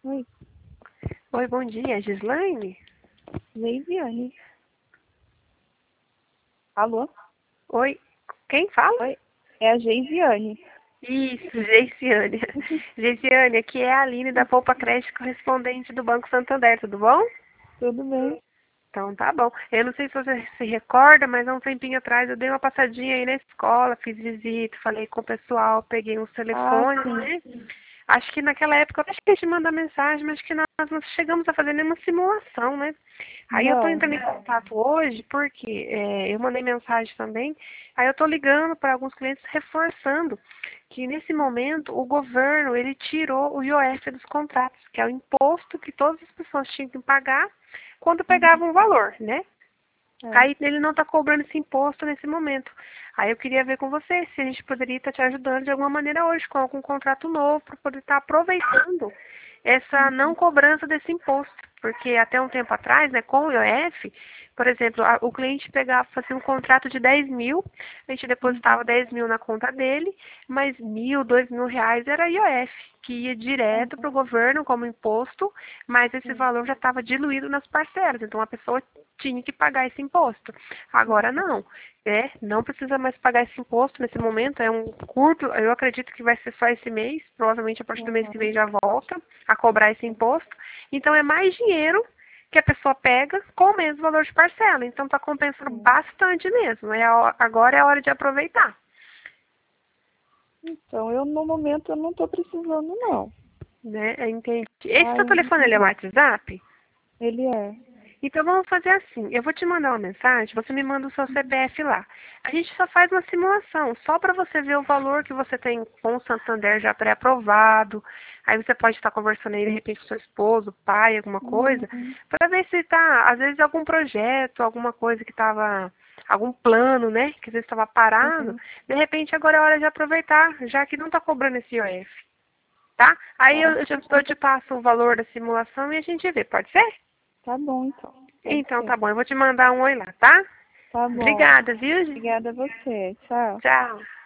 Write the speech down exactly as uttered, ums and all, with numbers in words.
Oi, Oi, bom dia, Gislaine? Geisiane. Alô? Oi, quem fala? Oi, é a Geisiane. Isso, Geiciane. Geiciane, aqui é a Aline da Poupa Crédito, correspondente do Banco Santander, tudo bom? Tudo bem? Então tá bom. Eu não sei se você se recorda, mas há um tempinho atrás eu dei uma passadinha aí na escola, fiz visita, falei com o pessoal, peguei uns Ah, telefones, sim. né? Acho que naquela época eu até esqueci de mandar mensagem, mas que nós não chegamos a fazer nenhuma simulação, né? Aí eu tô Não. entrando em contato hoje porque é, eu mandei mensagem também, aí eu tô ligando para alguns clientes reforçando que nesse momento o governo ele tirou o I O F dos contratos, que é o imposto que todas as pessoas tinham que pagar quando Uhum. pegavam o valor, né? É. Aí ele não está cobrando esse imposto nesse momento. Aí eu queria ver com você se a gente poderia estar te ajudando de alguma maneira hoje, com algum contrato novo, para poder estar aproveitando essa não Uhum. cobrança desse imposto. Porque até um tempo atrás, né, com o I O F, por exemplo, a- o cliente pegava, fazia um contrato de dez mil, a gente depositava Uhum. dez mil na conta dele, mas mil, dois mil reais era I O F, que ia direto Uhum. para o governo como imposto, mas esse Sim. valor já estava diluído nas parcelas. Então a pessoa tinha que pagar esse imposto. Agora não, é, não precisa mais pagar esse imposto nesse momento, é um curto, eu acredito que vai ser só esse mês, provavelmente a partir do mês que Uhum. vem já volta a cobrar esse imposto. Então é mais dinheiro que a pessoa pega com o mesmo valor de parcela. Então está compensando Sim. bastante mesmo. É a, agora é a hora de aproveitar, Então, eu no momento eu não estou precisando, não. né? Entendi. Esse seu Mas telefone ele é WhatsApp? ele é. Então vamos fazer assim, eu vou te mandar uma mensagem, você me manda o seu C P F lá. A gente só faz uma simulação, só para você ver o valor que você tem com o Santander já pré-aprovado. Aí você pode estar conversando aí de repente com seu esposo, pai, alguma coisa, Uhum. para ver se tá, às vezes algum projeto, alguma coisa que estava, algum plano, né, que às vezes estava parado. Uhum. De repente agora é hora de aproveitar, já que não está cobrando esse I O F, tá? Aí eu, Tá. eu, te, eu te passo o valor da simulação e a gente vê, pode ser? Tá bom, então. Pode Então ser. tá bom, eu vou te mandar um oi lá, tá? Tá bom. Obrigada, viu? Obrigada a você. Tchau. Tchau.